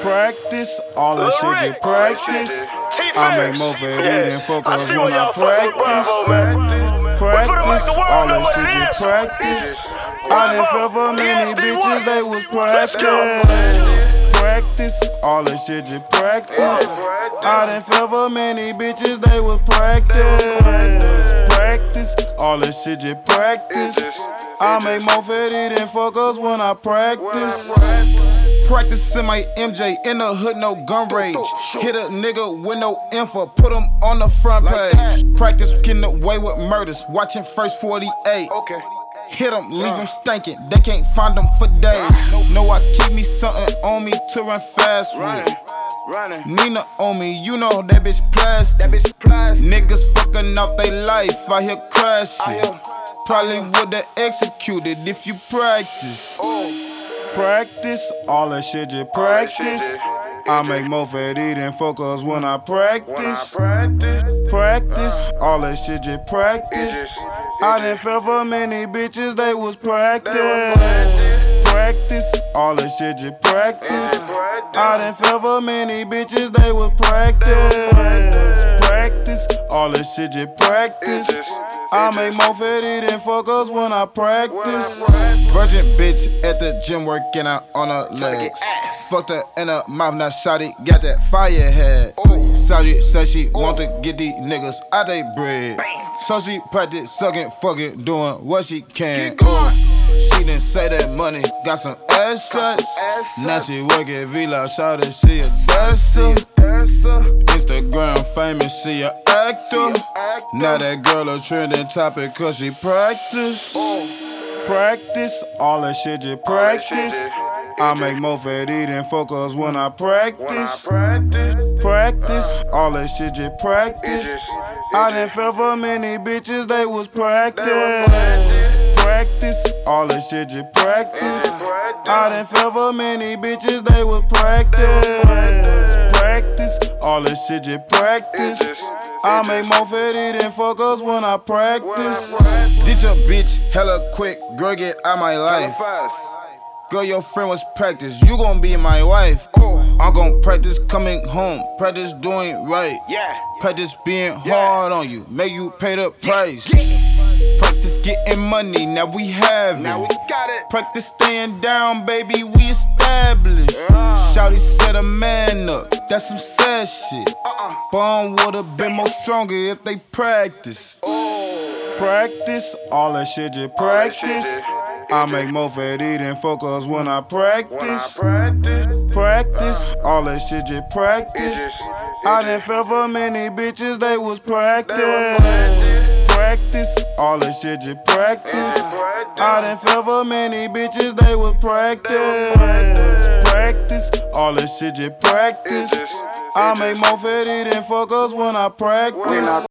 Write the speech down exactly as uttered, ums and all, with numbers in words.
Practice, all that shit you practice. I make more for it than focus when I practice. Practice, all that shit you practice. I done fell for many bitches, they was practice. Practice, all that shit you practice. I done fell for many bitches, they was practice. Practice, all that shit you practice. I make more fatty than focus when I practice. Practicing my M J in the hood, no gun rage. Hit a nigga with no info, put him on the front page. Practice getting away with murders, watching First forty-eight. Hit him, leave him stinking, they can't find him for days. Know I keep me something on me to run fast with. Nina on me, you know that bitch plastic. Niggas fucking off they life, I hear crashing. Probably would've executed if you practice. Practice, all that shit you practice. I make more fatty than focus when I practice. Practice, all that shit you practice. I done fell for many bitches, they was practice. Practice, all that shit you practice. I done fell for many bitches, they was practice. Practice, all that shit you practice. I make more fatty than focus when I practice. Virgin bitch at the gym working out on her legs. Fucked her in her mouth, now shawty got that fire head. Shawty said she want to get these niggas out they bread. So she practice sucking, fucking, doing what she can. Ooh. She didn't say that money got some ass shots. Now she work at Villa, shawty, she a dancer. Instagram famous, she a actor. Now that girl a trending topic cause she practice. Practice, all that shit you practice. I make more fatty than focus when I practice. Practice, all that shit you practice. I done fell for many bitches, they was practice. Practice, all that shit you practice. I done fell for many bitches, they was practice. Practice, all that shit you practice. I make more fatty than focus when I practice. Ditch a bitch hella quick, girl, get out my life. Girl, your friend was practice, you gon' be my wife. I'm gon' practice coming home, practice doing right. Practice being hard on you, make you pay the price. Practice getting money, now we have it. Practice staying down, baby, we established. Shawty set a man up, that's some sad shit. Bond would've been more stronger if they practiced. Practice, all that shit you practice. I make more fatty than focus when I practice. Practice, all that shit you practice. I done fell for many bitches, they was practice. Practice, all that shit you practice. I done fell for many bitches, they was practice. Practice, all that shit you practice. I make more fatty than focus when I practice.